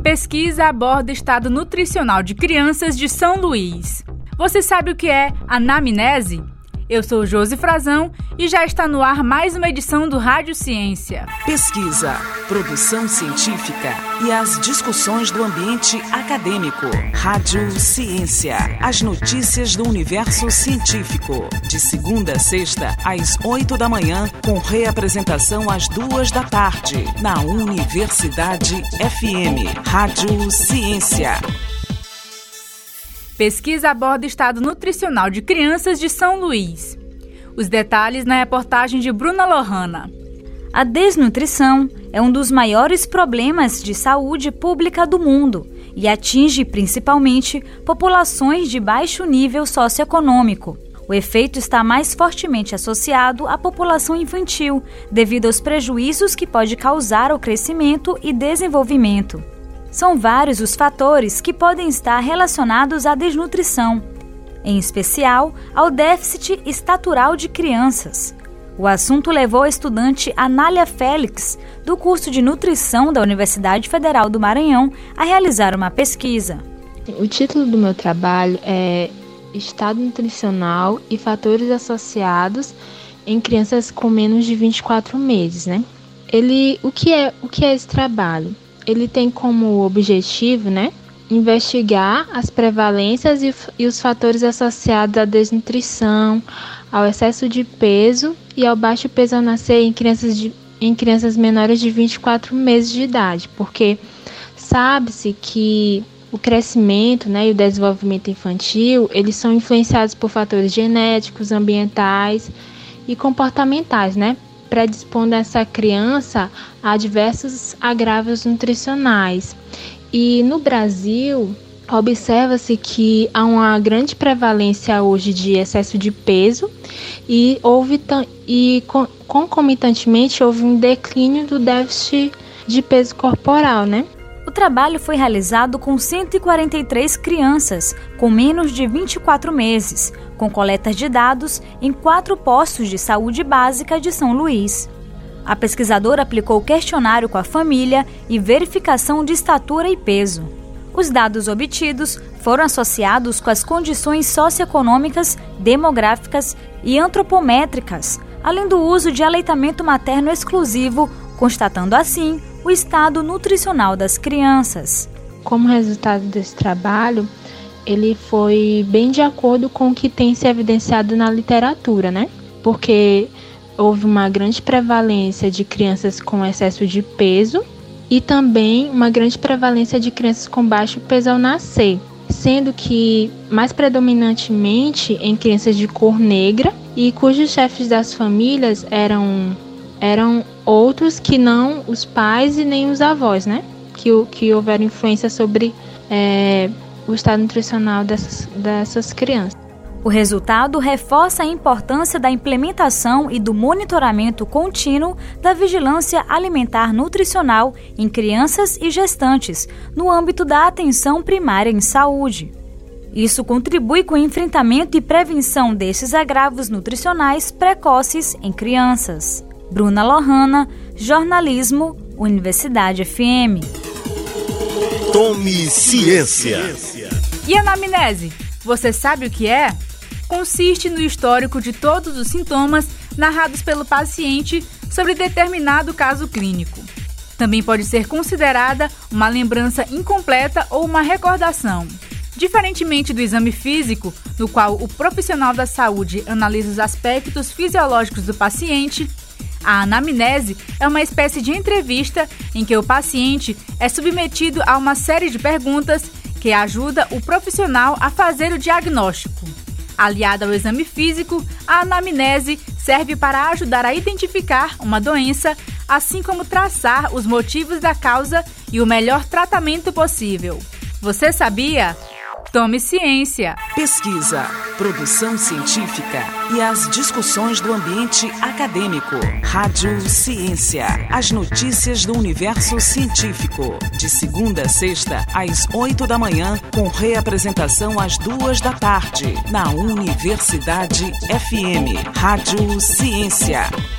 Pesquisa aborda o estado nutricional de crianças de São Luís. Você sabe o que é anamnese? Eu sou Josi Frazão e já está no ar mais uma edição do Rádio Ciência. Pesquisa, produção científica e as discussões do ambiente acadêmico. Rádio Ciência, as notícias do universo científico. De segunda a sexta, às 8 da manhã, com reapresentação às 2 da tarde, na Universidade FM. Rádio Ciência. Pesquisa aborda o estado nutricional de crianças de São Luís. Os detalhes na reportagem de Bruna Lohana. A desnutrição é um dos maiores problemas de saúde pública do mundo e atinge principalmente populações de baixo nível socioeconômico. O efeito está mais fortemente associado à população infantil, devido aos prejuízos que pode causar ao crescimento e desenvolvimento. São vários os fatores que podem estar relacionados à desnutrição, em especial ao déficit estatural de crianças. O assunto levou a estudante Anália Félix, do curso de nutrição da Universidade Federal do Maranhão, a realizar uma pesquisa. O título do meu trabalho é Estado Nutricional e Fatores Associados em Crianças com menos de 24 meses, né? O que é esse trabalho? Ele tem como objetivo, investigar as prevalências e os fatores associados à desnutrição, ao excesso de peso e ao baixo peso ao nascer em crianças menores de 24 meses de idade, porque sabe-se que o crescimento, e o desenvolvimento infantil, eles são influenciados por fatores genéticos, ambientais e comportamentais, predispondo essa criança a diversos agravos nutricionais. E no Brasil, observa-se que há uma grande prevalência hoje de excesso de peso e concomitantemente houve um declínio do déficit de peso corporal, O trabalho foi realizado com 143 crianças com menos de 24 meses, com coletas de dados em 4 postos de saúde básica de São Luís. A pesquisadora aplicou questionário com a família e verificação de estatura e peso. Os dados obtidos foram associados com as condições socioeconômicas, demográficas e antropométricas, além do uso de aleitamento materno exclusivo, constatando assim o estado nutricional das crianças. Como resultado desse trabalho, ele foi bem de acordo com o que tem se evidenciado na literatura, Porque houve uma grande prevalência de crianças com excesso de peso e também uma grande prevalência de crianças com baixo peso ao nascer, sendo que mais predominantemente em crianças de cor negra e cujos chefes das famílias eram outros que não os pais e nem os avós, que houveram influência sobre o estado nutricional dessas crianças. O resultado reforça a importância da implementação e do monitoramento contínuo da vigilância alimentar nutricional em crianças e gestantes, no âmbito da atenção primária em saúde. Isso contribui com o enfrentamento e prevenção desses agravos nutricionais precoces em crianças. Bruna Lohana, Jornalismo, Universidade FM. Tome ciência. E a anamnese? Você sabe o que é? Consiste no histórico de todos os sintomas narrados pelo paciente sobre determinado caso clínico. Também pode ser considerada uma lembrança incompleta ou uma recordação. Diferentemente do exame físico, no qual o profissional da saúde analisa os aspectos fisiológicos do paciente, a anamnese é uma espécie de entrevista em que o paciente é submetido a uma série de perguntas que ajuda o profissional a fazer o diagnóstico. Aliada ao exame físico, a anamnese serve para ajudar a identificar uma doença, assim como traçar os motivos da causa e o melhor tratamento possível. Você sabia? Tome ciência. Pesquisa, produção científica e as discussões do ambiente acadêmico. Rádio Ciência, as notícias do universo científico. De segunda a sexta, às 8 da manhã, com reapresentação às 2 da tarde, na Universidade FM. Rádio Ciência.